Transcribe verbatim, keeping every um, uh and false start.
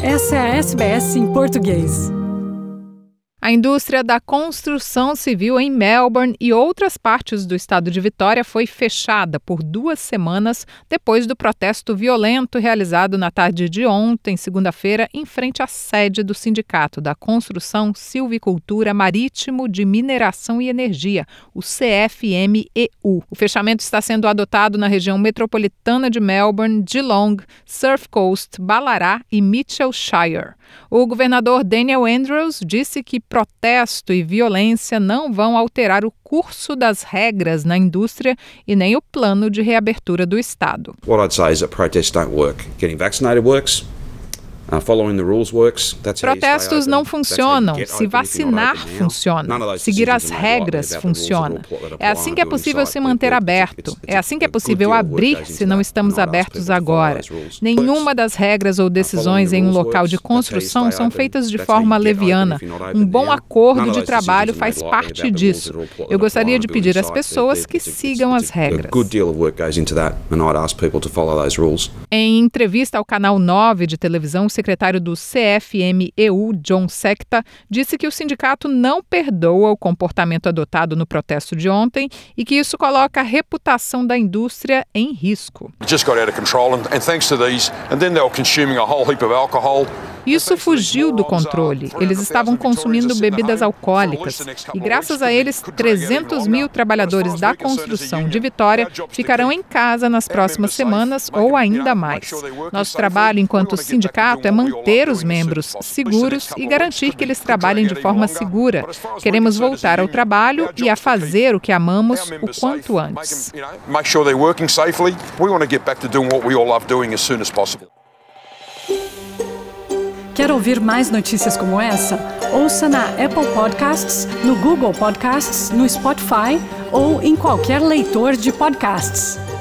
Essa é a S B S em português. A indústria da construção civil em Melbourne e outras partes do estado de Vitória foi fechada por duas semanas depois do protesto violento realizado na tarde de ontem, segunda-feira, em frente à sede do Sindicato da Construção, Silvicultura, Marítimo, de Mineração e Energia, o C F M E U. O fechamento está sendo adotado na região metropolitana de Melbourne, Geelong, Surf Coast, Ballarat e Mitchellshire. O governador Daniel Andrews disse que protesto e violência não vão alterar o curso das regras na indústria e nem o plano de reabertura do estado. What I'd say is that protests don't work. Getting vaccinated works. Uh, following the rules works. Protestos não funcionam. Se vacinar, funciona. Seguir as regras, funciona. É assim que é possível se manter aberto. É assim que é possível abrir se não estamos abertos agora. Nenhuma das regras ou decisões em um local de construção são feitas de forma leviana. Um bom acordo de trabalho faz parte disso. Eu gostaria de pedir às pessoas que sigam as regras. Em entrevista ao Canal nove de televisão, o secretário do C F M E U, John Secta, disse que o sindicato não perdoa o comportamento adotado no protesto de ontem e que isso coloca a reputação da indústria em risco. Isso fugiu do controle. Eles estavam consumindo bebidas alcoólicas e, graças a eles, trezentos mil trabalhadores da construção de Vitória ficarão em casa nas próximas semanas ou ainda mais. Nosso trabalho enquanto sindicato é manter os membros seguros e garantir que eles trabalhem de forma segura. Queremos voltar ao trabalho e a fazer o que amamos o quanto antes. Quer ouvir mais notícias como essa? Ouça na Apple Podcasts, no Google Podcasts, no Spotify ou em qualquer leitor de podcasts.